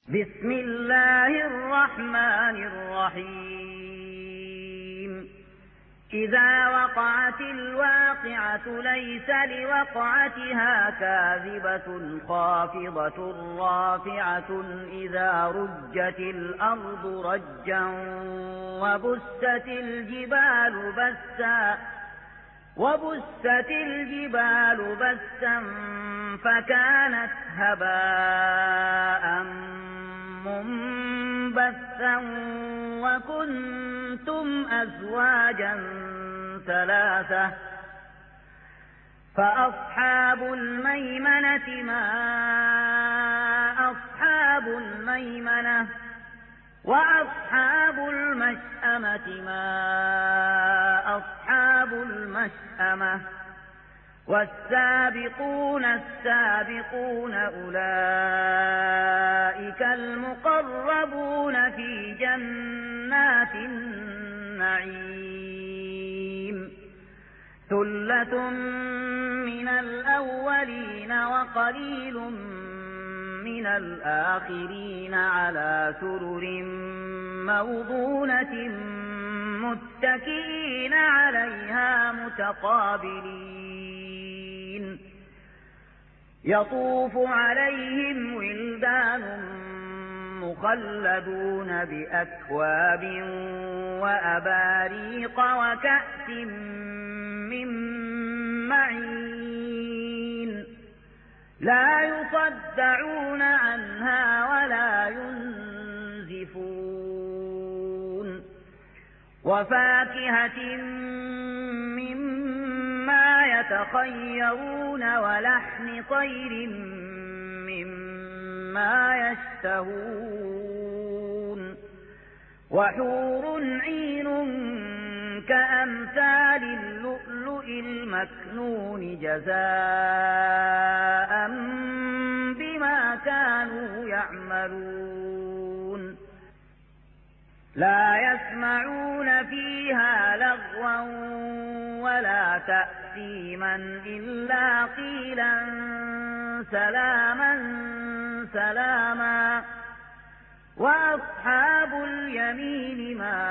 بسم الله الرحمن الرحيم إذا وقعت الواقعة ليس لوقعتها كاذبة خافضة رافعة إذا رجت الأرض رجا وبست الجبال بسا فكانت هباء منبثا وكنتم أزواجا ثلاثة فأصحاب الميمنة ما أصحاب الميمنة وأصحاب المشأمة ما أصحاب المشأمة والسابقون السابقون أولئك المقربون في جنات النعيم ثلة من الأولين وقليل من الآخرين على سرر موضونة متكئين عليها متقابلين يطوف عليهم ولدان مخلدون بأكواب وأباريق وكأس من معين لا يصدعون عنها ولا ينزفون وفاكهة مما يتخيرون ولحم طير مما يشتهون وحور عين كأمثال اللؤلؤ المكنون جزاء بما كانوا يعملون لا يسمعون فيها لغوا ولا تأثيما إلا قيلا سلاما سلاما وأصحاب اليمين ما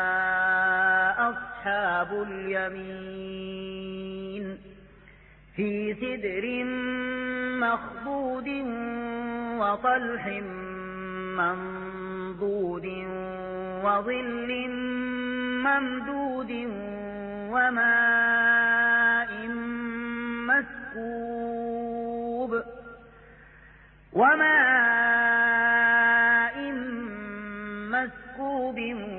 أصحاب اليمين في سدر مخضود وطلح منضود وظل ممدود وماء مسكوب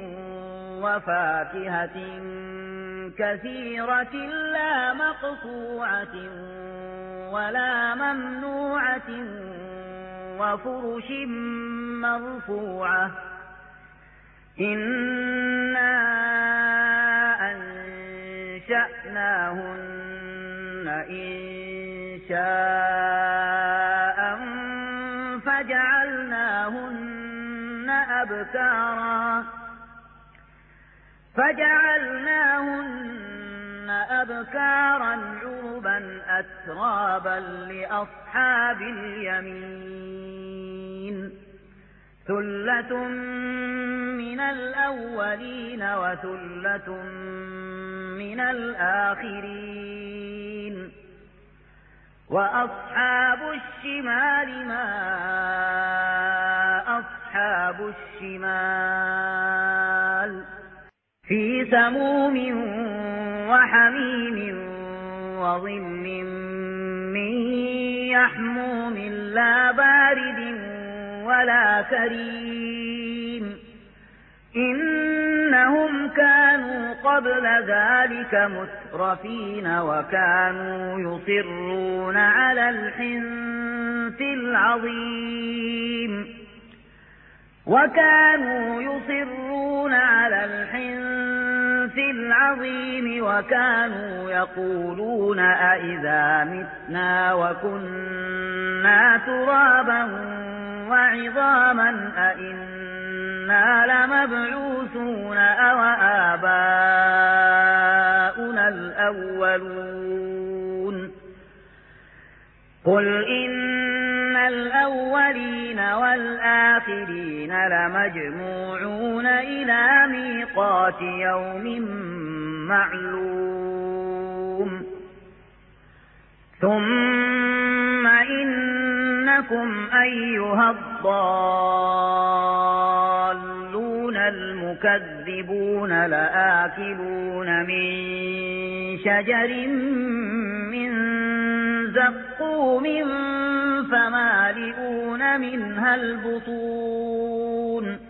وفاكهة كثيرة لا مقطوعة ولا ممنوعة وفرش مرفوعة إنا أنشأناهن إنشاء فجعلناهن أبكارا عربا أترابا لأصحاب اليمين ثلة من الأولين وثلة من الآخرين وأصحاب الشمال ما أصحاب الشمال في سموم وحميم وظل من يحموم لا بارد ولا كريم إنهم كانوا قبل ذلك مترفين وكانوا يصرون على الحنث العظيم وكانوا يقولون أئذا متنا وكنا ترابا وعظاما أئنا لمبعوثون أو آباؤنا الأولون قل إن الأولين والآخرين لمجموعون إلى ميقات يوم معلوم ثم إنكم أيها الضالون المكذبون لآكلون من شجر من زقوم فمالئون منها البطون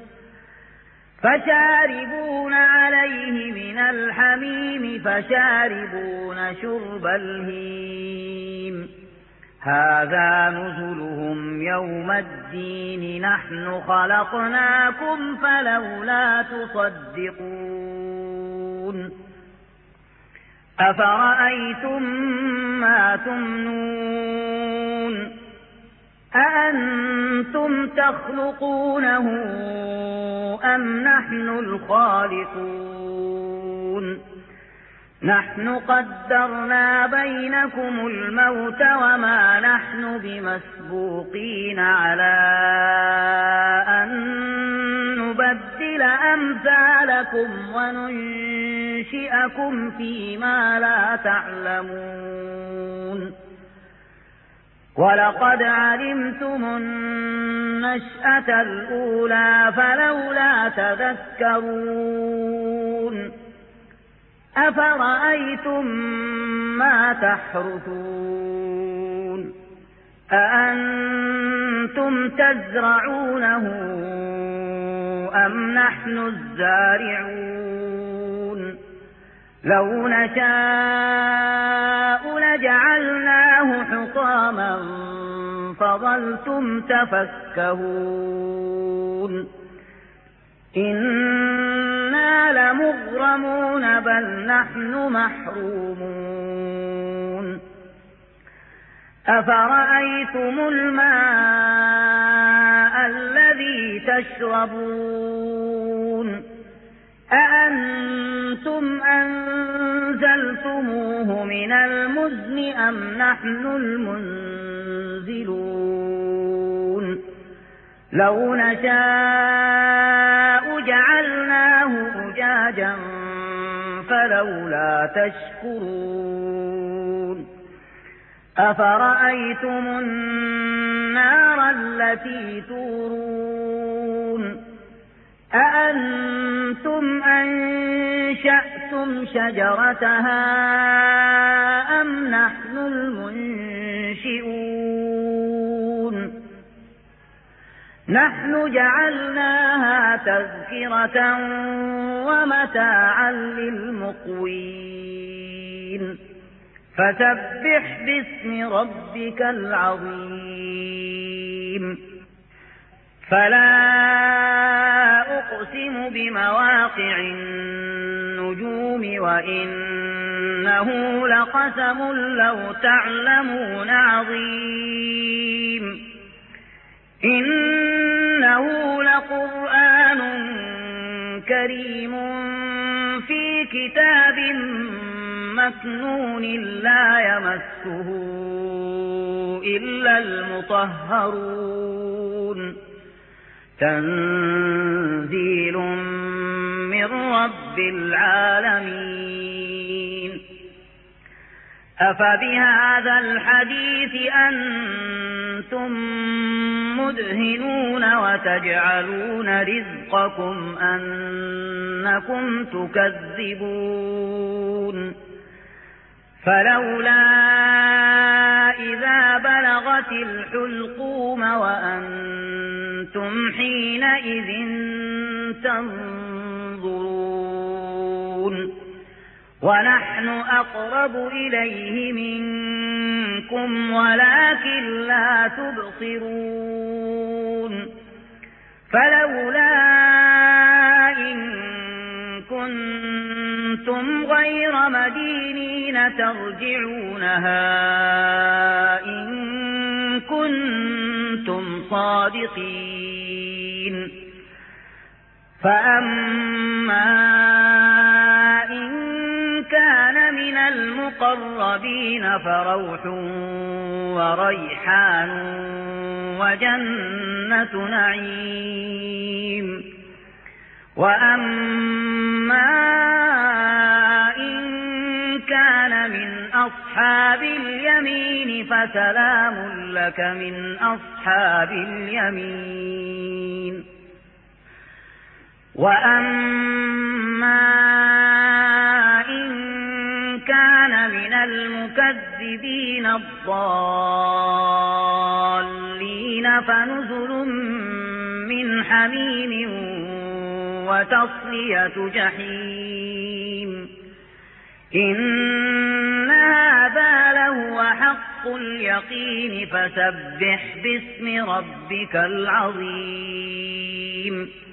فشاربون عليه من الحميم فشاربون شرب الهيم هذا نزلهم يوم الدين نحن خلقناكم فلولا تصدقون أفرأيتم ما تمنون أأنتم تخلقونه أم نحن الخالقون نحن قدرنا بينكم الموت وما نحن بمسبوقين على أن نبدل أمثالكم وننشئكم فيما لا تعلمون ولقد علمتم النشأة الأولى فلولا تذكرون أفرأيتم ما تحرثون أأنتم تزرعونه أم نحن الزارعون لو نشاء لجعلناه حطاما فظلتم تفكهون إنا لمغرمون بل نحن محرومون أفرأيتم الماء الذي تشربون أأنتم أنزلتموه من المزن أم نحن المنزلون لو نشاء جعلناه أجاجا فلولا تشكرون أفرأيتم النار التي تورون أأنتم أنشأتم شجرتها أم نحن المنشئون نحن جعلناها تذكرة ومتاعا للمقوين فسبح باسم ربك العظيم فلا أقسم بمواقع النجوم وإنه لقسم لو تعلمون عظيم إنه لقرآن كريم في كتاب مكنون لا يمسه إلا المطهرون تنزيل من رب العالمين أفبهذا الحديث أنتم مدهنون وتجعلون رزقكم أنكم تكذبون فلولا إذا بلغت الحلقوم وأنتم حينئذ تنظرون ونحن أقرب إليه منكم ولكن لا تبصرون فلولا إن كنتم غير مدينين ترجعونها إن كنتم صادقين فأما إن كان من المقربين فروح وريحان وجنة نعيم. وأما إن كان من أصحاب اليمين فسلام لك من أصحاب اليمين. وأما إن كان من المكذبين الضالين فنزل من حميم وتصلية جحيم. إن هذا لهو حق اليقين فسبح باسم ربك العظيم.